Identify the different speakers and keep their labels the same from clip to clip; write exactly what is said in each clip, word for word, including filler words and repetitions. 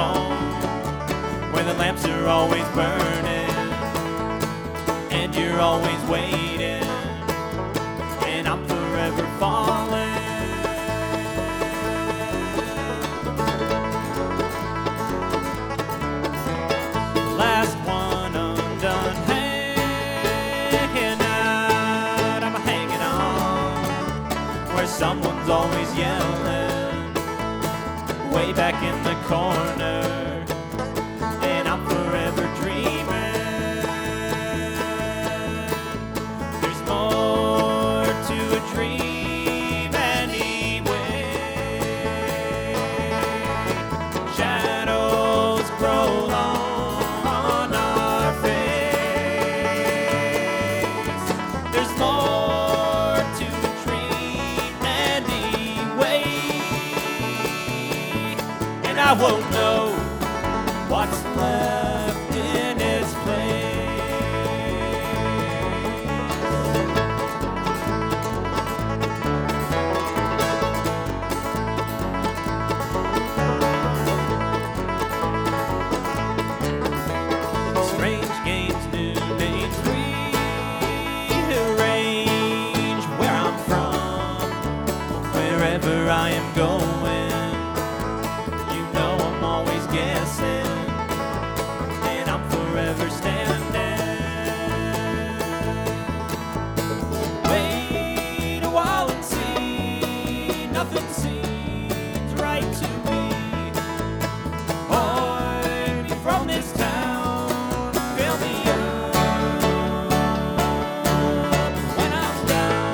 Speaker 1: home where the lamps are always burning and you're always waiting, and I'm forever falling. Last one undone, hanging out, I'm hanging on where someone's always yelling way back in the corner, and I'm forever dreaming. There's more to a dream anyway. Shadows grow long on our face. There's more to a dream anyway, and I won't know what's left in its place. Strange games, new names, rearrange where I'm from, wherever I am going. You know I'm always guessing, and I'm forever standing. Wait a while and see, nothing seems right to me. Point me from this town, fill me up when I'm down.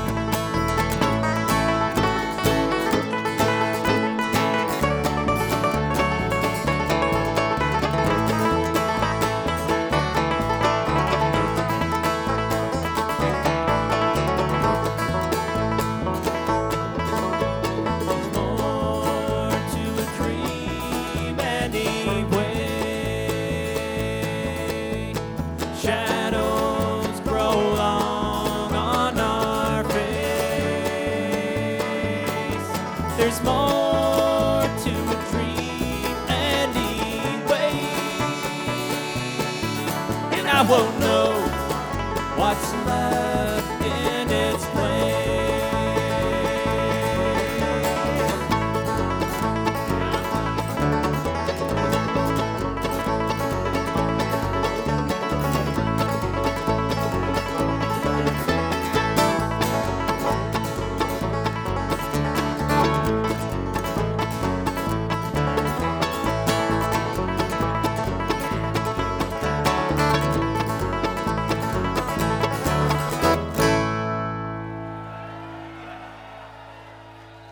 Speaker 1: There's more to a dream anyway. Shadows grow long on our face. There's more to a dream anyway, and I won't know what's left